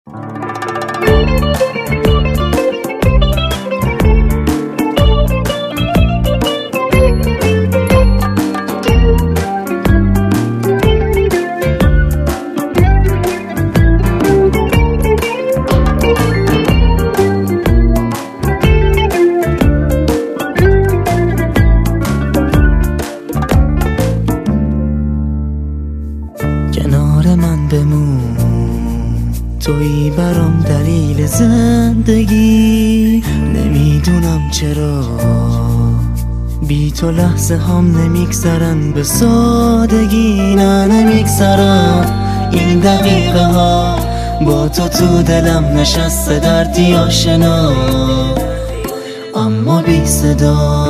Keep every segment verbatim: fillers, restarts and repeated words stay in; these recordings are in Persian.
کنار من بمون، تویی برام دلیل زندگی. نمیدونم چرا بی تو لحظه هم نمیگذرن به سادگی. نه نمیگذرن این دقیقه ها با تو تو دلم نشسته دردی آشنا اما بی صدا.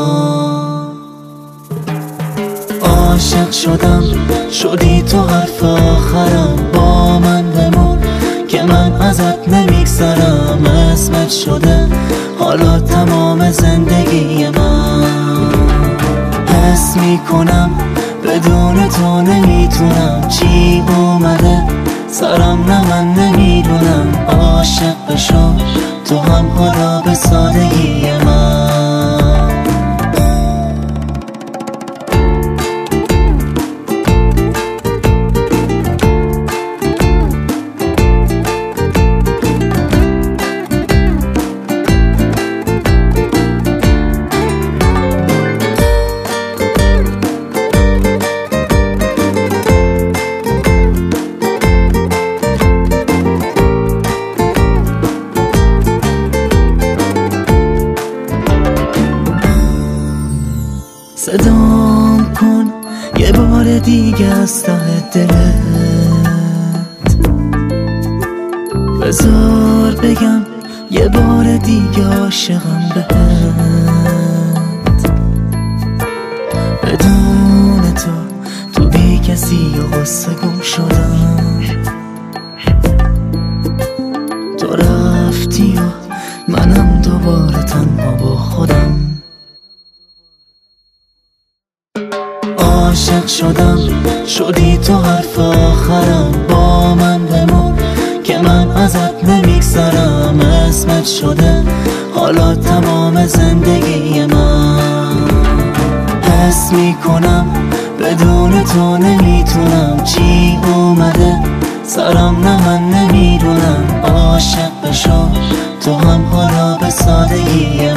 عاشق شدم شدی تو حرف آخرم، با من بمون که من ازت نمیگذرم. اسمت شده حالا تمام زندگی من. حس میکنم بدون تو نمیتونم، چی اومده سرم نه من نمیدونم. عاشق بشو تو هم حالا به سادگی من. صدام کن یه بار دیگه از ته دلت، بذار بگم یه بار دیگه عاشقم بهت. بدون تو تو بی کسی و غصه گم شدم. تو رفتی و منم دوباره تنها با خودم. عاشق شدم شدی تو حرف آخرم، با من بمون که من ازت نمیگذرم. اسمت شده حالا تمام زندگی من. حس میکنم بدون تو نمیتونم، چی اومده سرم نه من نمیدونم. عاشق بشو تو هم حالا به سادگی